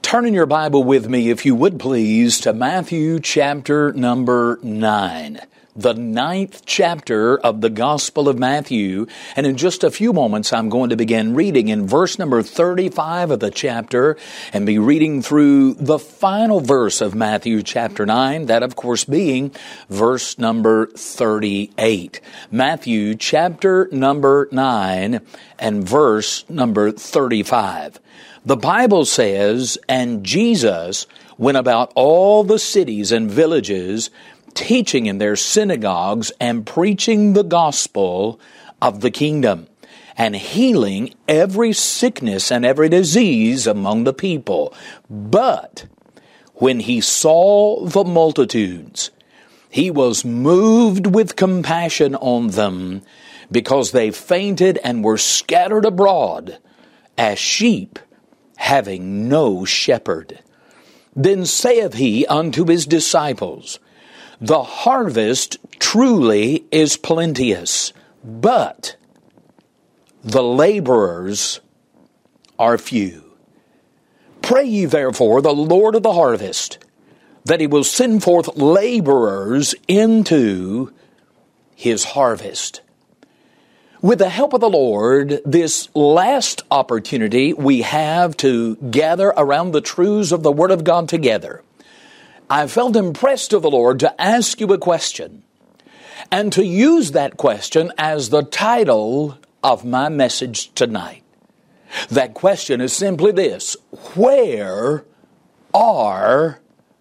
Turn in your Bible with me, if you would please, to Matthew chapter number 9. The 9th chapter of the Gospel of Matthew. And in just a few moments, I'm going to begin reading in verse number 35 of the chapter and be reading through the final verse of Matthew chapter 9, that of course being verse number 38. Matthew chapter number 9 and verse number 35. The Bible says, "And Jesus went about all the cities and villages, teaching in their synagogues and preaching the gospel of the kingdom, and healing every sickness and every disease among the people. But when he saw the multitudes, he was moved with compassion on them, because they fainted and were scattered abroad as sheep having no shepherd. Then saith he unto his disciples, The harvest truly is plenteous, but the laborers are few. Pray ye therefore the Lord of the harvest, that he will send forth laborers into his harvest." With the help of the Lord, this last opportunity we have to gather around the truths of the Word of God together, I felt impressed of the Lord to ask you a question, and to use that question as the title of my message tonight. That question is simply this: where are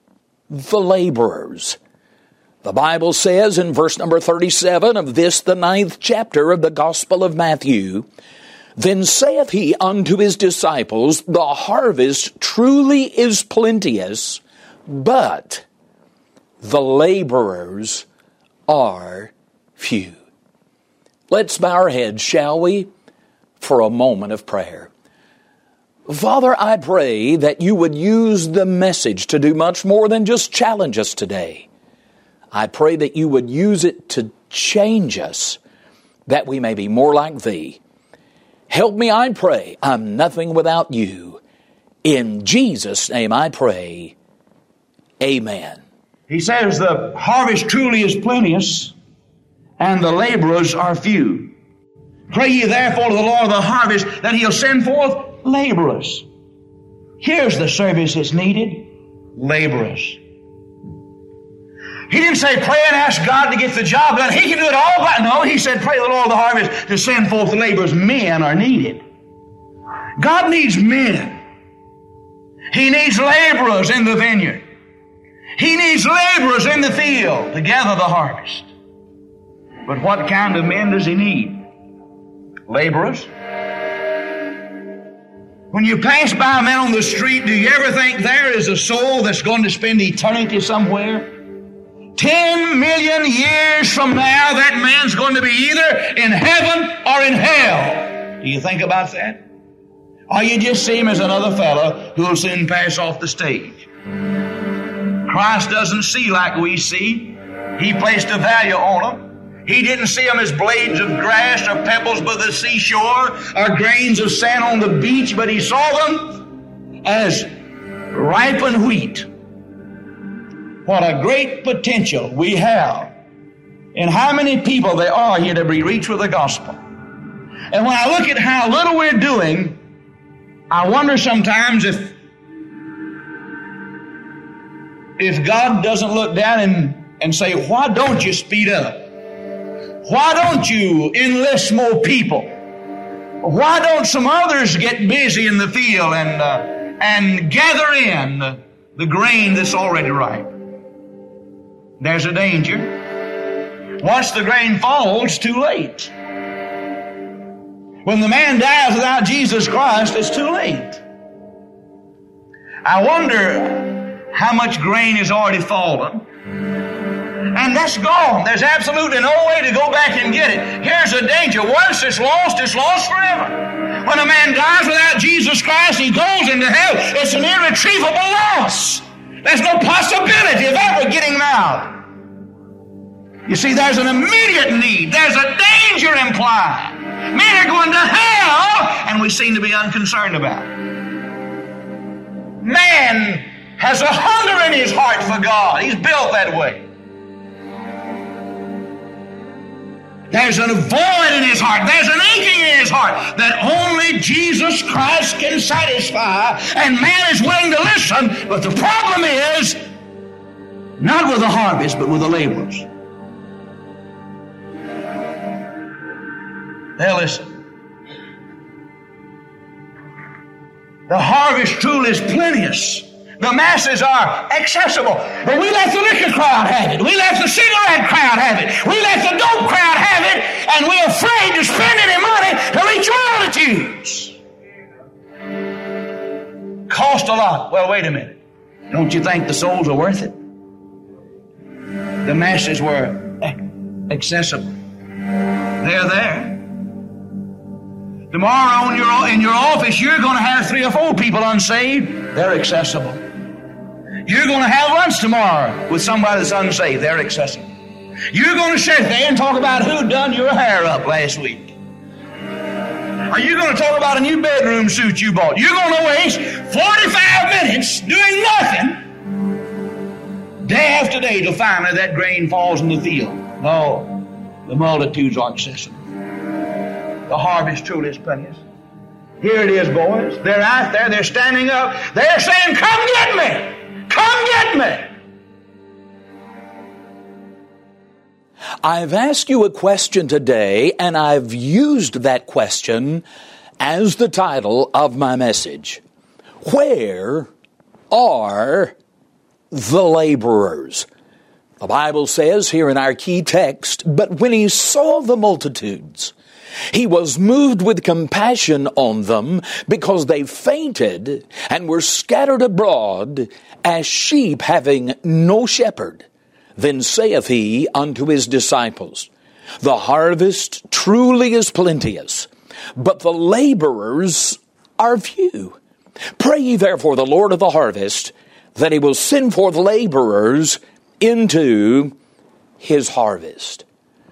the laborers? The Bible says in verse number 37 of this, the 9th chapter of the Gospel of Matthew, "Then saith he unto his disciples, The harvest truly is plenteous, but the laborers are few." Let's bow our heads, shall we, for a moment of prayer. Father, I pray that you would use the message to do much more than just challenge us today. I pray that you would use it to change us, that we may be more like thee. Help me, I pray. I'm nothing without you. In Jesus' name I pray. Amen. He says the harvest truly is plenteous, and the laborers are few. Pray ye therefore to the Lord of the harvest, that he'll send forth laborers. Here's the service that's needed: laborers. He didn't say pray and ask God to get the job done. He can do it all by. No, he said pray the Lord of the harvest to send forth laborers. Men are needed. God needs men. He needs laborers in the vineyard. He needs laborers in the field to gather the harvest. But what kind of men does he need? Laborers. When you pass by a man on the street, do you ever think there is a soul that's going to spend eternity somewhere? 10 million years from now, that man's going to be either in heaven or in hell. Do you think about that? Or you just see him as another fellow who will soon pass off the stage? Christ doesn't see like we see. He placed a value on them. He didn't see them as blades of grass or pebbles by the seashore or grains of sand on the beach, but he saw them as ripened wheat. What a great potential we have in how many people there are here to be reached with the gospel. And when I look at how little we're doing, I wonder sometimes if God doesn't look down and say, why don't you speed up? Why don't you enlist more people? Why don't some others get busy in the field and gather in the grain that's already ripe? There's a danger. Once the grain falls, it's too late. When the man dies without Jesus Christ, it's too late. I wonder how much grain has already fallen. And that's gone. There's absolutely no way to go back and get it. Here's the danger. Once it's lost forever. When a man dies without Jesus Christ, he goes into hell. It's an irretrievable loss. There's no possibility of ever getting him out. You see, there's an immediate need. There's a danger implied. Men are going to hell, and we seem to be unconcerned about it. Man man has a hunger in his heart for God. He's built that way. There's a void in his heart. There's an aching in his heart that only Jesus Christ can satisfy. And man is willing to listen, but the problem is not with the harvest, but with the laborers. They'll listen. The harvest truly is plenteous. The masses are accessible. But we let the liquor crowd have it. We let the cigarette crowd have it. We let the dope crowd have it. And we're afraid to spend any money to reach multitudes. Cost a lot. Well, wait a minute. Don't you think the souls are worth it? The masses were accessible. They're there. Tomorrow in your office, you're going to have 3 or 4 people unsaved. They're accessible. You're going to have lunch tomorrow with somebody that's unsaved. They're accessible. You're going to sit there and talk about who done your hair up last week. Are you going to talk about a new bedroom suit you bought? You're going to waste 45 minutes doing nothing day after day till finally that grain falls in the field. No, the multitudes are accessible. The harvest truly is plenteous. Here it is, boys. They're out there. They're standing up. They're saying, come get me. Come get me. I've asked you a question today, and I've used that question as the title of my message. Where are the laborers? The Bible says here in our key text, but when he saw the multitudes, he was moved with compassion on them because they fainted and were scattered abroad as sheep having no shepherd. Then saith he unto his disciples, the harvest truly is plenteous, but the laborers are few. Pray ye therefore the Lord of the harvest that he will send forth laborers into his harvest.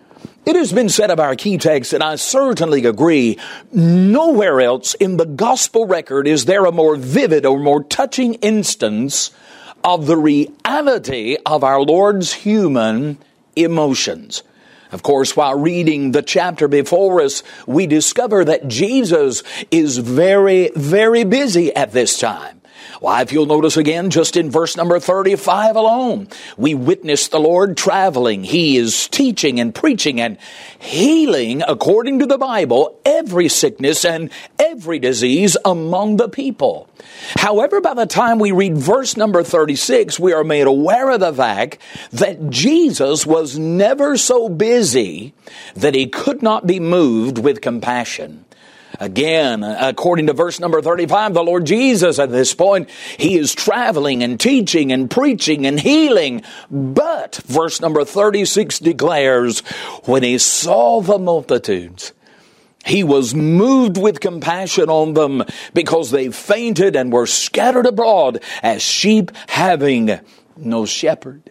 It has been said of our key text, and I certainly agree, nowhere else in the gospel record is there a more vivid or more touching instance of the reality of our Lord's human emotions. Of course, while reading the chapter before us, we discover that Jesus is very, very busy at this time. Why, if you'll notice again, just in verse number 35 alone, we witness the Lord traveling. He is teaching and preaching and healing, according to the Bible, every sickness and every disease among the people. However, by the time we read verse number 36, we are made aware of the fact that Jesus was never so busy that he could not be moved with compassion. Again, according to verse number 35, the Lord Jesus at this point, he is traveling and teaching and preaching and healing. But verse number 36 declares, when he saw the multitudes, he was moved with compassion on them because they fainted and were scattered abroad as sheep having no shepherd.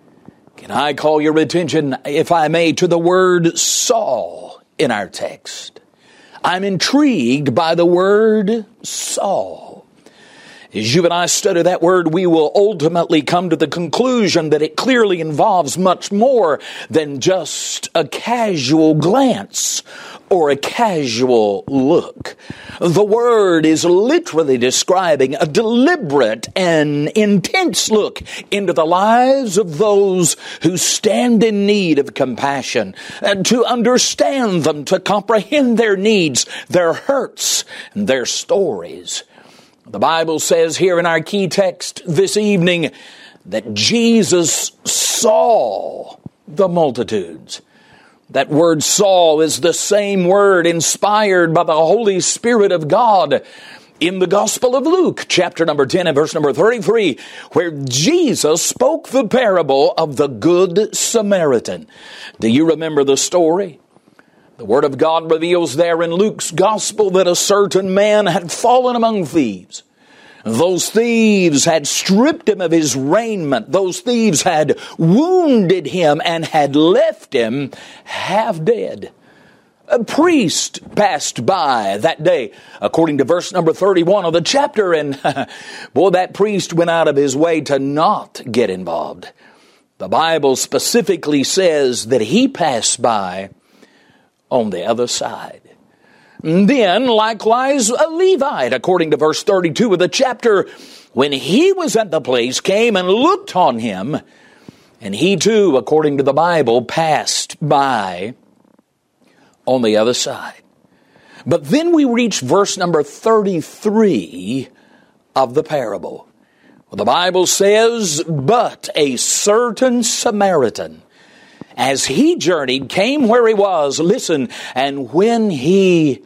Can I call your attention, if I may, to the word saw in our text? I'm intrigued by the word saw. As you and I study that word, we will ultimately come to the conclusion that it clearly involves much more than just a casual glance or a casual look. The word is literally describing a deliberate and intense look into the lives of those who stand in need of compassion, and to understand them, to comprehend their needs, their hurts, and their stories. The Bible says here in our key text this evening that Jesus saw the multitudes. That word saw is the same word inspired by the Holy Spirit of God in the Gospel of Luke, chapter number 10 and verse number 33, where Jesus spoke the parable of the Good Samaritan. Do you remember the story? The Word of God reveals there in Luke's Gospel that a certain man had fallen among thieves. Those thieves had stripped him of his raiment. Those thieves had wounded him and had left him half dead. A priest passed by that day, according to verse number 31 of the chapter, and boy, that priest went out of his way to not get involved. The Bible specifically says that he passed by on the other side. And then, likewise, a Levite, according to verse 32 of the chapter, when he was at the place, came and looked on him, and he too, according to the Bible, passed by on the other side. But then we reach verse number 33 of the parable. Well, the Bible says, "But a certain Samaritan, as he journeyed, came where he was," listen, "and when he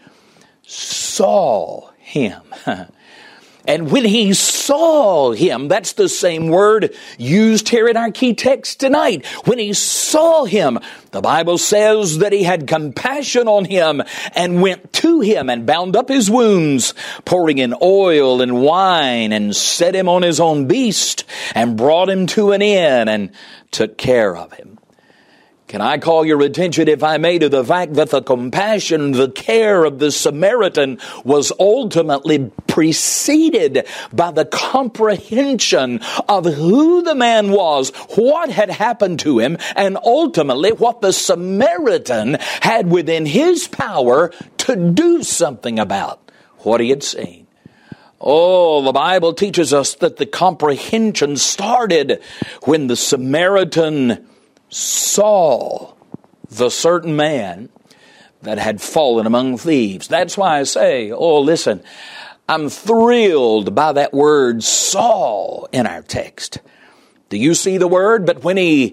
saw him." And when he saw him, that's the same word used here in our key text tonight. When he saw him, the Bible says that he had compassion on him and went to him and bound up his wounds, pouring in oil and wine, and set him on his own beast and brought him to an inn and took care of him. Can I call your attention, if I may, to the fact that the compassion, the care of the Samaritan was ultimately preceded by the comprehension of who the man was, what had happened to him, and ultimately what the Samaritan had within his power to do something about what he had seen. Oh, the Bible teaches us that the comprehension started when the Samaritan saw the certain man that had fallen among thieves. That's why I say, oh, listen, I'm thrilled by that word saw in our text. Do you see the word? But when he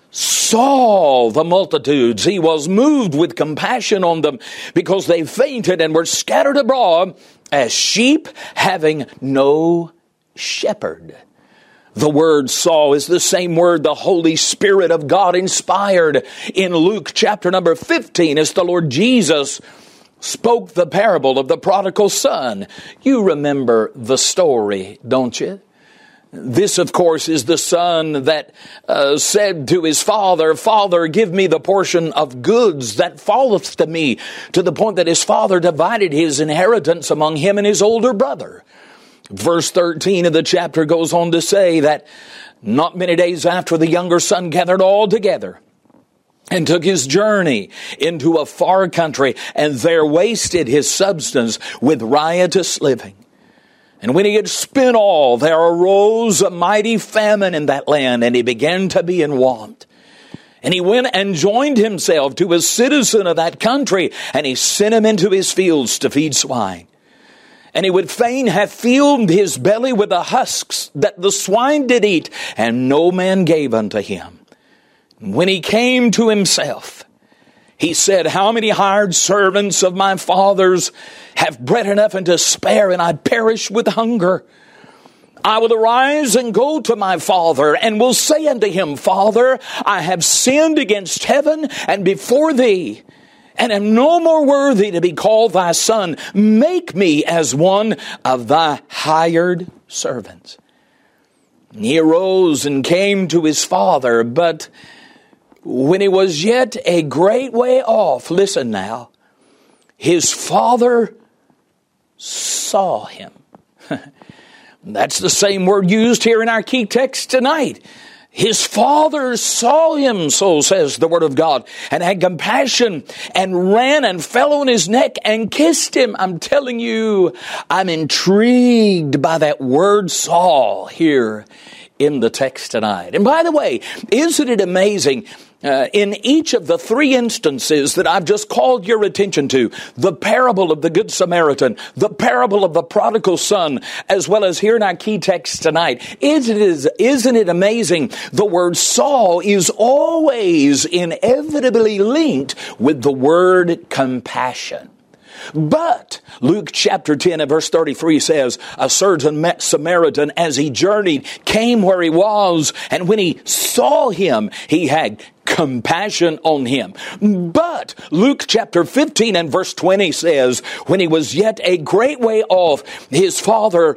saw the multitudes, he was moved with compassion on them because they fainted and were scattered abroad as sheep having no shepherd. The word saw is the same word the Holy Spirit of God inspired in Luke chapter number 15 as the Lord Jesus spoke the parable of the prodigal son. You remember the story, don't you? This, of course, is the son that said to his father, "Father, give me the portion of goods that falleth to me," to the point that his father divided his inheritance among him and his older brother. Verse 13 of the chapter goes on to say that not many days after, the younger son gathered all together and took his journey into a far country, and there wasted his substance with riotous living. And when he had spent all, there arose a mighty famine in that land, and he began to be in want. And he went and joined himself to a citizen of that country, and he sent him into his fields to feed swine. And he would fain have filled his belly with the husks that the swine did eat, and no man gave unto him. When he came to himself, he said, "How many hired servants of my father's have bread enough and to spare, and I perish with hunger? I will arise and go to my father, and will say unto him, Father, I have sinned against heaven and before thee, and am no more worthy to be called thy son. Make me as one of thy hired servants." And he arose and came to his father, but when he was yet a great way off, listen now, his father saw him. That's the same word used here in our key text tonight. His father saw him, so says the word of God, and had compassion and ran and fell on his neck and kissed him. I'm telling you, I'm intrigued by that word saw here in the text tonight. And by the way, isn't it amazing? In each of the three instances that I've just called your attention to, the parable of the Good Samaritan, the parable of the prodigal son, as well as here in our key text tonight, isn't it amazing? The word saw is always inevitably linked with the word compassion. But Luke chapter 10 and verse 33 says, a certain Samaritan, as he journeyed, came where he was, and when he saw him, he had compassion on him. But Luke chapter 15 and verse 20 says, when he was yet a great way off, his father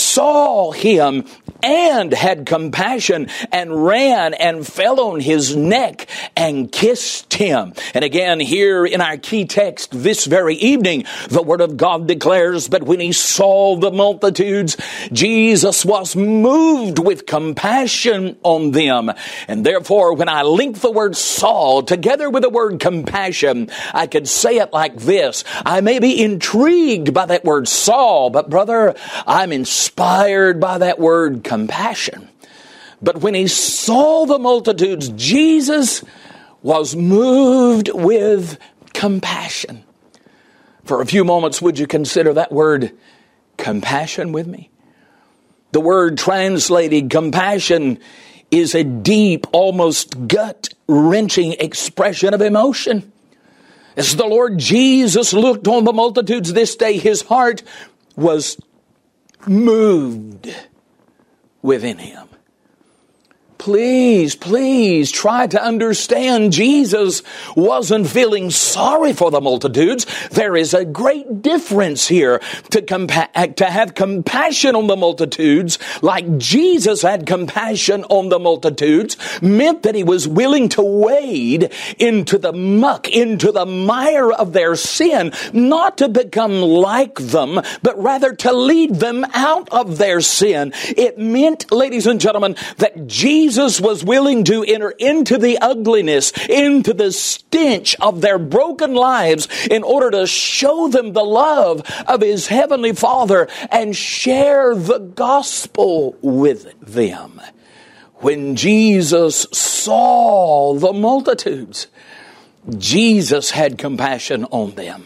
saw him and had compassion and ran and fell on his neck and kissed him. And again, here in our key text this very evening, the Word of God declares, but when he saw the multitudes, Jesus was moved with compassion on them. And therefore, when I link the word saw together with the word compassion, I could say it like this. I may be intrigued by that word saw, but brother, I'm inspired by that word compassion. But when he saw the multitudes, Jesus was moved with compassion. For a few moments, would you consider that word compassion with me? The word translated compassion is a deep, almost gut-wrenching expression of emotion. As the Lord Jesus looked on the multitudes this day, his heart was moved within him. Please try to understand. Jesus wasn't feeling sorry for the multitudes. There is a great difference here. To have compassion on the multitudes, like Jesus had compassion on the multitudes, meant that he was willing to wade into the muck, into the mire of their sin, not to become like them, but rather to lead them out of their sin. It meant, ladies and gentlemen, that Jesus was willing to enter into the ugliness, into the stench of their broken lives in order to show them the love of his heavenly Father and share the gospel with them. When Jesus saw the multitudes, Jesus had compassion on them.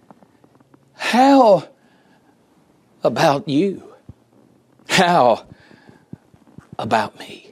How about you? How about me?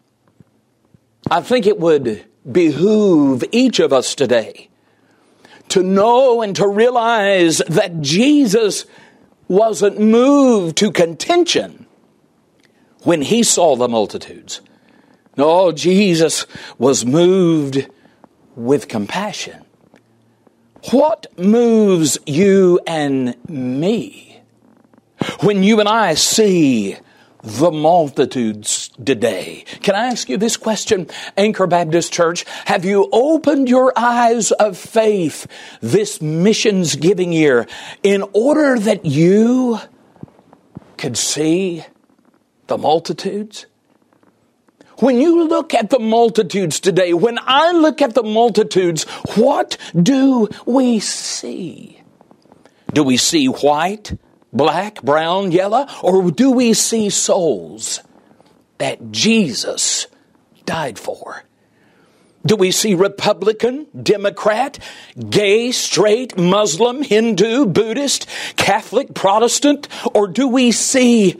I think it would behoove each of us today to know and to realize that Jesus wasn't moved to contention when he saw the multitudes. No, Jesus was moved with compassion. What moves you and me when you and I see the multitudes today? Can I ask you this question, Anchor Baptist Church? Have you opened your eyes of faith this missions giving year in order that you could see the multitudes? When you look at the multitudes today, when I look at the multitudes, what do we see? Do we see white, black, brown, yellow, or do we see souls that Jesus died for? Do we see Republican, Democrat, gay, straight, Muslim, Hindu, Buddhist, Catholic, Protestant, or do we see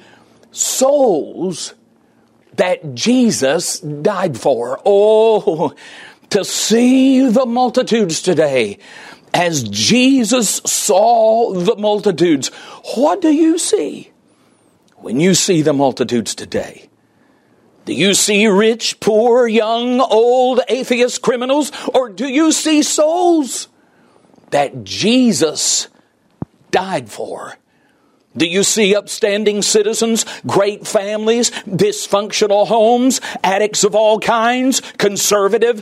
souls that Jesus died for? Oh, to see the multitudes today, as Jesus saw the multitudes, what do you see when you see the multitudes today? Do you see rich, poor, young, old, atheist, criminals? Or do you see souls that Jesus died for? Do you see upstanding citizens, great families, dysfunctional homes, addicts of all kinds, conservative,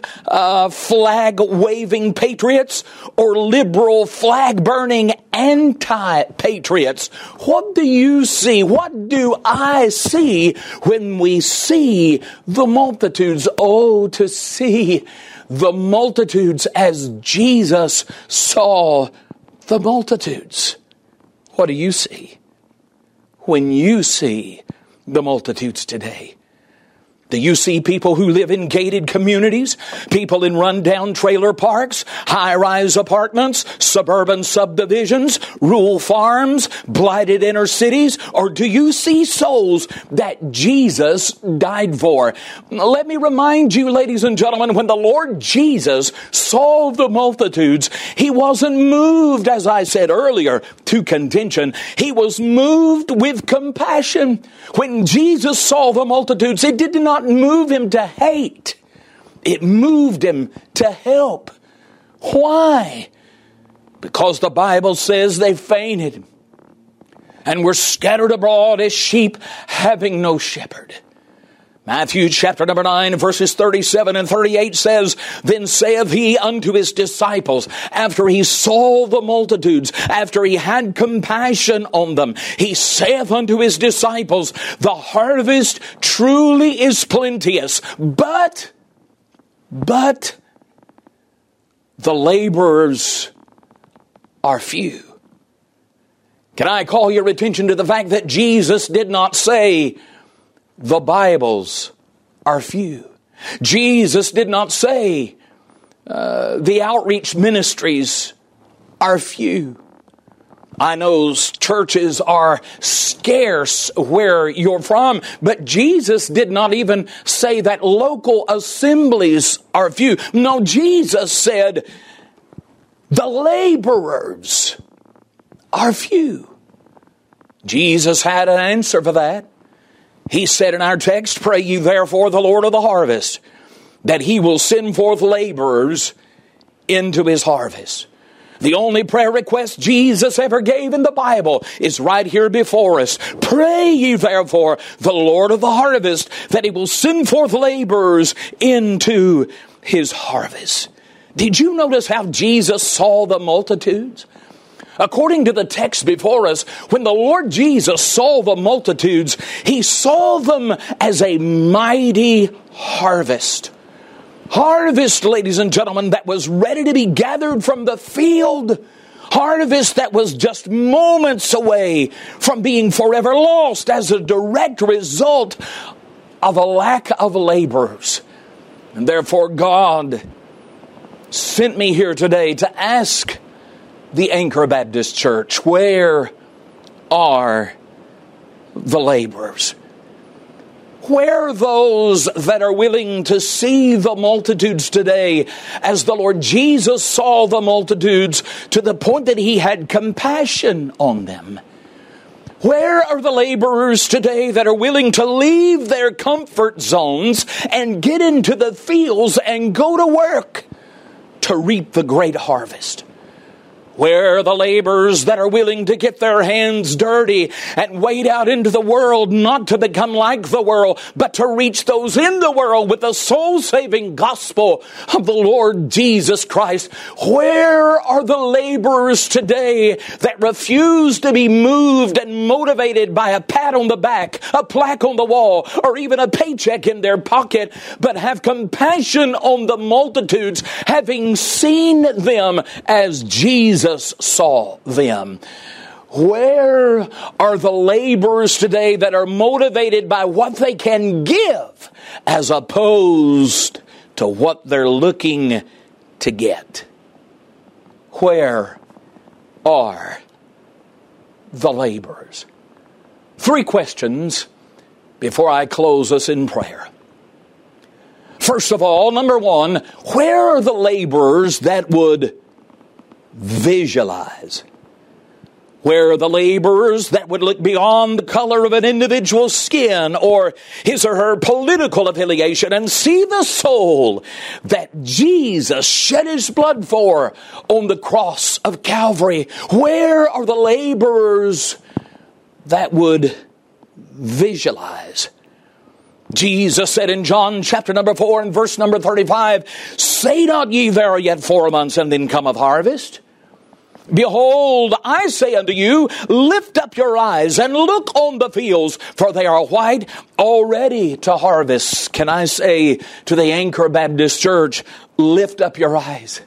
flag-waving patriots, or liberal, flag-burning anti-patriots? What do you see? What do I see when we see the multitudes? Oh, to see the multitudes as Jesus saw the multitudes. What do you see when you see the multitudes today? Do you see people who live in gated communities, people in rundown trailer parks, high-rise apartments, suburban subdivisions, rural farms, blighted inner cities? Or do you see souls that Jesus died for? Let me remind you, ladies and gentlemen, when the Lord Jesus saw the multitudes, he wasn't moved, as I said earlier, to contention. He was moved with compassion. When Jesus saw the multitudes, it did not move him to hate. It moved him to help. Why? Because the Bible says they fainted and were scattered abroad as sheep having no shepherd. Matthew chapter number 9, verses 37 and 38 says, Then saith he unto his disciples, after he saw the multitudes, after he had compassion on them, he saith unto his disciples, The harvest truly is plenteous, but the laborers are few. Can I call your attention to the fact that Jesus did not say, the Bibles are few. Jesus did not say, the outreach ministries are few. I know churches are scarce where you're from, but Jesus did not even say that local assemblies are few. No, Jesus said, the laborers are few. Jesus had an answer for that. He said in our text, Pray ye therefore the Lord of the harvest, that he will send forth laborers into his harvest. The only prayer request Jesus ever gave in the Bible is right here before us. Pray ye therefore the Lord of the harvest, that he will send forth laborers into his harvest. Did you notice how Jesus saw the multitudes? According to the text before us, when the Lord Jesus saw the multitudes, he saw them as a mighty harvest. Harvest, ladies and gentlemen, that was ready to be gathered from the field. Harvest that was just moments away from being forever lost as a direct result of a lack of laborers. And therefore God sent me here today to ask the Anchor Baptist Church, where are the laborers? Where are those that are willing to see the multitudes today as the Lord Jesus saw the multitudes to the point that he had compassion on them? Where are the laborers today that are willing to leave their comfort zones and get into the fields and go to work to reap the great harvest? Where are the laborers that are willing to get their hands dirty and wade out into the world, not to become like the world, but to reach those in the world with the soul-saving gospel of the Lord Jesus Christ? Where are the laborers today that refuse to be moved and motivated by a pat on the back, a plaque on the wall, or even a paycheck in their pocket, but have compassion on the multitudes, having seen them as Jesus saw them? Where are the laborers today that are motivated by what they can give as opposed to what they're looking to get? Where are the laborers? 3 questions before I close us in prayer. First of all, number 1, where are the laborers that would visualize? Where are the laborers that would look beyond the color of an individual's skin or his or her political affiliation and see the soul that Jesus shed his blood for on the cross of Calvary? Where are the laborers that would visualize? Jesus said in John chapter number 4 and verse number 35, Say not ye, there are yet 4 months, and then cometh harvest? Behold, I say unto you, lift up your eyes and look on the fields, for they are white already to harvest. Can I say to the Anchor Baptist Church, lift up your eyes.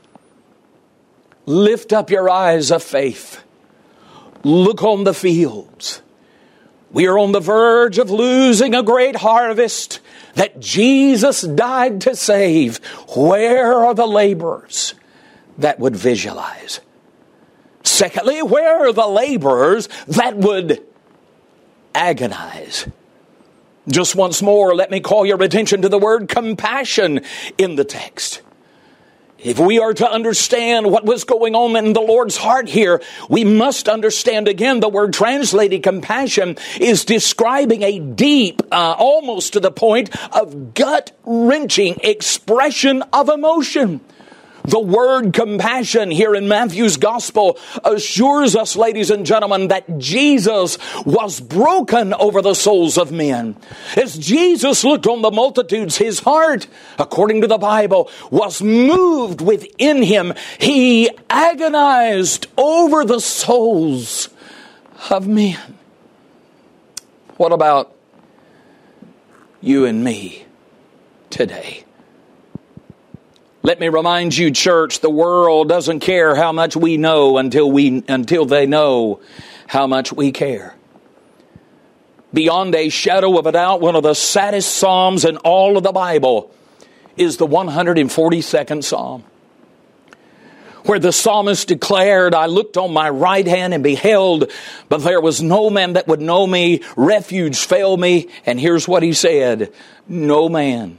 Lift up your eyes of faith. Look on the fields. We are on the verge of losing a great harvest that Jesus died to save. Where are the laborers that would visualize? Secondly, where are the laborers that would agonize? Just once more, let me call your attention to the word compassion in the text. If we are to understand what was going on in the Lord's heart here, we must understand again the word translated compassion is describing a deep, almost to the point of gut-wrenching expression of emotion. The word compassion here in Matthew's gospel assures us, ladies and gentlemen, that Jesus was broken over the souls of men. As Jesus looked on the multitudes, his heart, according to the Bible, was moved within him. He agonized over the souls of men. What about you and me today? Let me remind you, church, the world doesn't care how much we know until they know how much we care. Beyond a shadow of a doubt, one of the saddest psalms in all of the Bible is the 142nd Psalm, where the psalmist declared, I looked on my right hand and beheld, but there was no man that would know me. Refuge failed me. And here's what he said, no man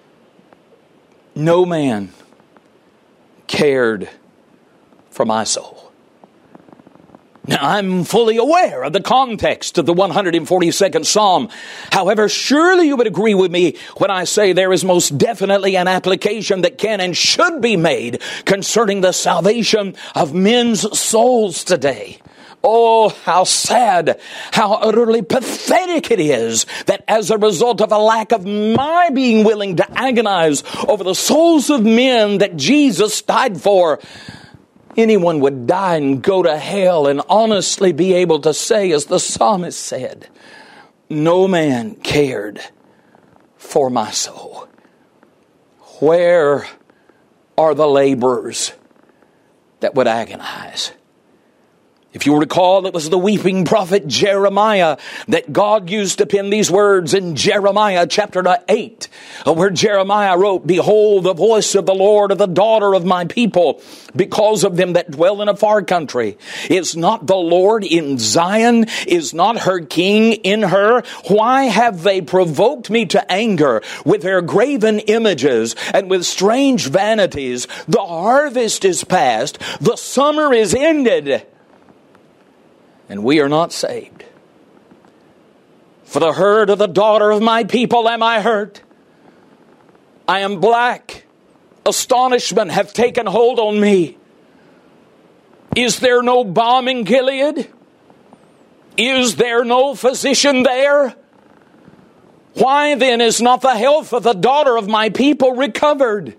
cared for my soul. Now, I'm fully aware of the context of the 142nd Psalm. However, surely you would agree with me when I say there is most definitely an application that can and should be made concerning the salvation of men's souls today. Oh, how sad, how utterly pathetic it is that as a result of a lack of my being willing to agonize over the souls of men that Jesus died for, anyone would die and go to hell and honestly be able to say, as the psalmist said, no man cared for my soul. Where are the laborers that would agonize? If you recall, it was the weeping prophet Jeremiah that God used to pen these words in Jeremiah chapter 8, where Jeremiah wrote, behold, the voice of the Lord of the daughter of my people, because of them that dwell in a far country. Is not the Lord in Zion? Is not her king in her? Why have they provoked me to anger with their graven images and with strange vanities? The harvest is past, the summer is ended, and we are not saved. For the herd of the daughter of my people am I hurt. I am black. Astonishment hath taken hold on me. Is there no balm in Gilead? Is there no physician there? Why then is not the health of the daughter of my people recovered?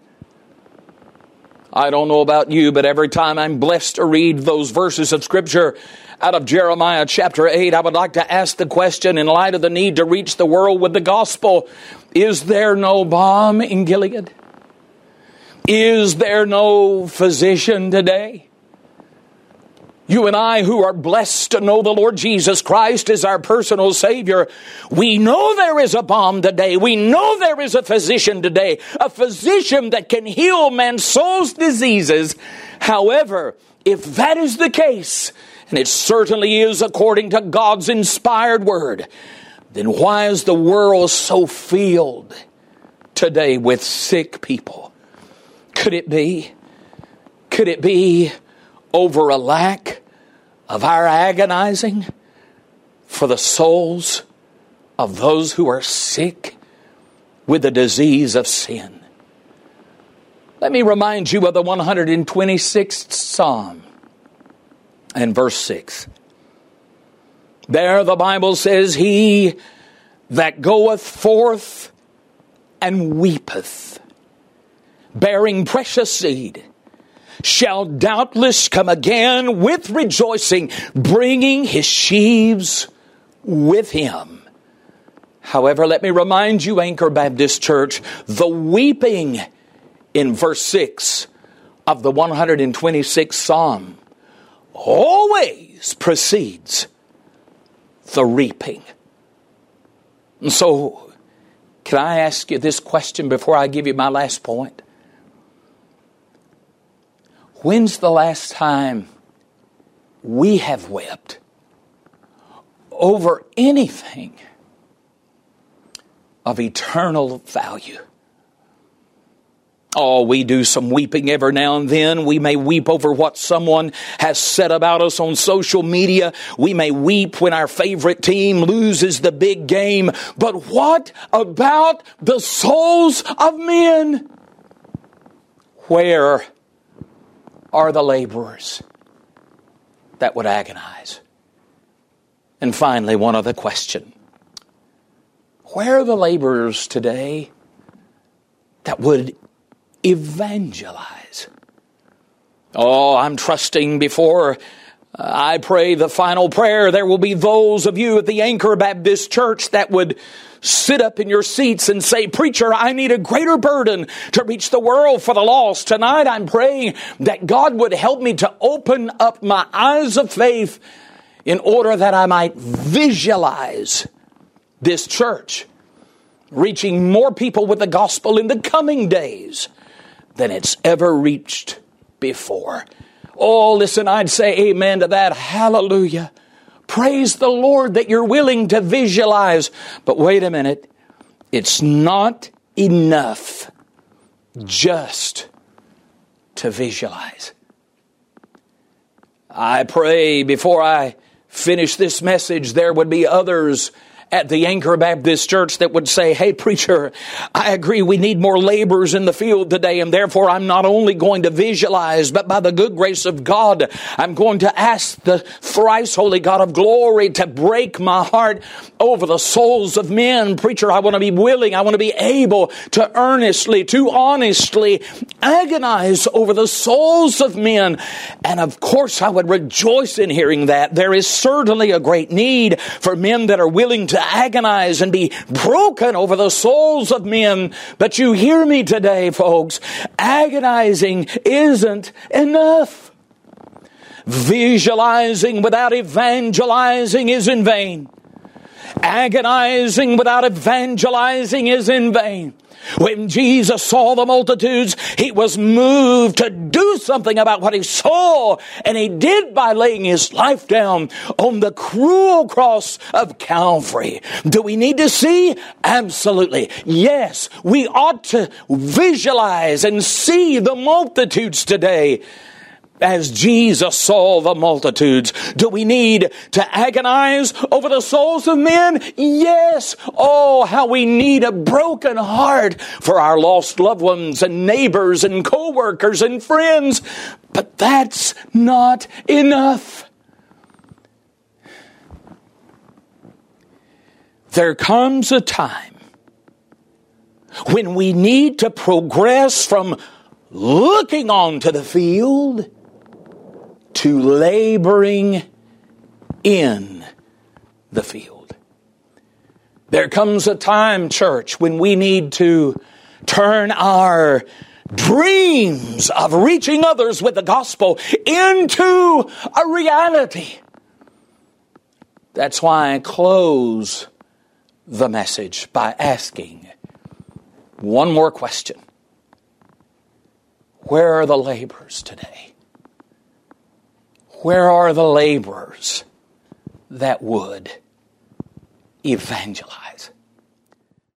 I don't know about you, but every time I'm blessed to read those verses of Scripture out of Jeremiah chapter 8, I would like to ask the question, in light of the need to reach the world with the gospel, is there no balm in Gilead? Is there no physician today? You and I, who are blessed to know the Lord Jesus Christ as our personal Savior, we know there is a balm today. We know there is a physician today, a physician that can heal man's soul's diseases. However, if that is the case, and it certainly is according to God's inspired word, then why is the world so filled today with sick people? Could it be over a lack of our agonizing for the souls of those who are sick with the disease of sin? Let me remind you of the 126th Psalm and verse 6. There the Bible says, he that goeth forth and weepeth, bearing precious seed, shall doubtless come again with rejoicing, bringing his sheaves with him. However, let me remind you, Anchor Baptist Church, the weeping in verse 6 of the 126th Psalm always precedes the reaping. And so, can I ask you this question before I give you my last point? When's the last time we have wept over anything of eternal value? Oh, we do some weeping every now and then. We may weep over what someone has said about us on social media. We may weep when our favorite team loses the big game. But what about the souls of men? Where are the laborers that would agonize? And finally, one other question. Where are the laborers today that would evangelize? Oh, I'm trusting before I pray the final prayer, there will be those of you at the Anchor Baptist Church that would sit up in your seats and say, "Preacher, I need a greater burden to reach the world for the lost." Tonight I'm praying that God would help me to open up my eyes of faith in order that I might visualize this church reaching more people with the gospel in the coming days than it's ever reached before. Oh, listen, I'd say amen to that. Hallelujah. Praise the Lord that you're willing to visualize. But wait a minute. It's not enough just to visualize. I pray before I finish this message, there would be others at the Anchor Baptist Church that would say, "Hey, preacher, I agree we need more laborers in the field today, and therefore I'm not only going to visualize, but by the good grace of God, I'm going to ask the thrice holy God of glory to break my heart over the souls of men. Preacher, I want to be willing, I want to be able to earnestly, to honestly agonize over the souls of men." And of course, I would rejoice in hearing that. There is certainly a great need for men that are willing to agonize and be broken over the souls of men. But you hear me today, folks. Agonizing isn't enough. Visualizing without evangelizing is in vain. Agonizing without evangelizing is in vain. When Jesus saw the multitudes, He was moved to do something about what He saw, and He did by laying His life down on the cruel cross of Calvary. Do we need to see? Absolutely. Yes, we ought to visualize and see the multitudes today as Jesus saw the multitudes. Do we need to agonize over the souls of men? Yes. Oh, how we need a broken heart for our lost loved ones and neighbors and co-workers and friends. But that's not enough. There comes a time when we need to progress from looking onto the field to laboring in the field. There comes a time, church, when we need to turn our dreams of reaching others with the gospel into a reality. That's why I close the message by asking one more question. Where are the laborers today? Where are the laborers that would evangelize?